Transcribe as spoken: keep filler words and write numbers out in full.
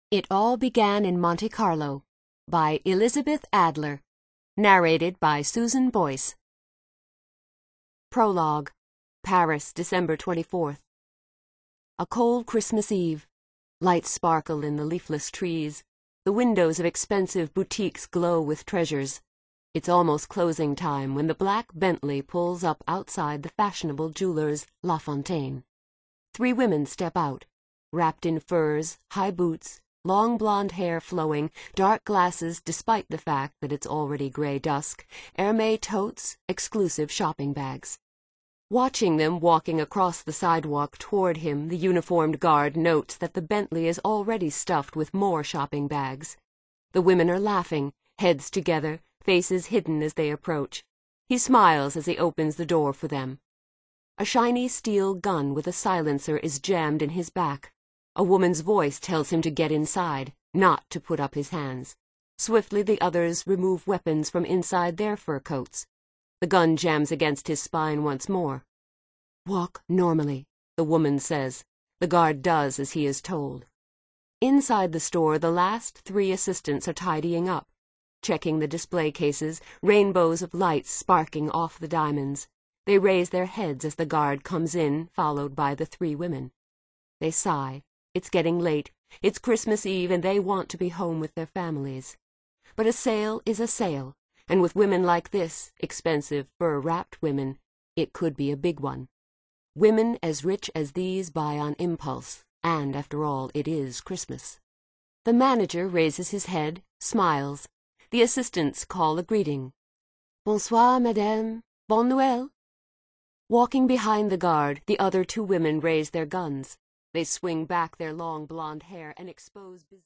It All Began in Monte Carlo by Elizabeth Adler. Narrated by Susan Boyce. Prologue. Paris, December twenty-fourth. A cold Christmas Eve. Lights sparkle in the leafless trees. The windows of expensive boutiques glow with treasures. It's almost closing time when the black Bentley pulls up outside the fashionable jeweler's La Fontaine. Three women step out, wrapped in furs, high boots, long blonde hair flowing, dark glasses despite the fact that it's already gray dusk, Hermès totes, exclusive shopping bags. Watching them walking across the sidewalk toward him, the uniformed guard notes that the Bentley is already stuffed with more shopping bags. The women are laughing, heads together, faces hidden as they approach. He smiles as he opens the door for them. A shiny steel gun with a silencer is jammed in his back. A woman's voice tells him to get inside, not to put up his hands. Swiftly the others remove weapons from inside their fur coats. The gun jams against his spine once more. "Walk normally," the woman says. The guard does as he is told. Inside the store, the last three assistants are tidying up, checking the display cases, rainbows of lights sparking off the diamonds. They raise their heads as the guard comes in, followed by the three women. They sigh. It's getting late. It's Christmas Eve, and they want to be home with their families. But a sale is a sale, and with women like this, expensive fur-wrapped women, it could be a big one. Women as rich as these buy on impulse, and after all, it is Christmas. The manager raises his head, smiles. The assistants call a greeting. "Bonsoir, madame. Bonne Noël." Walking behind the guard, the other two women raise their guns. They swing back their long blonde hair and expose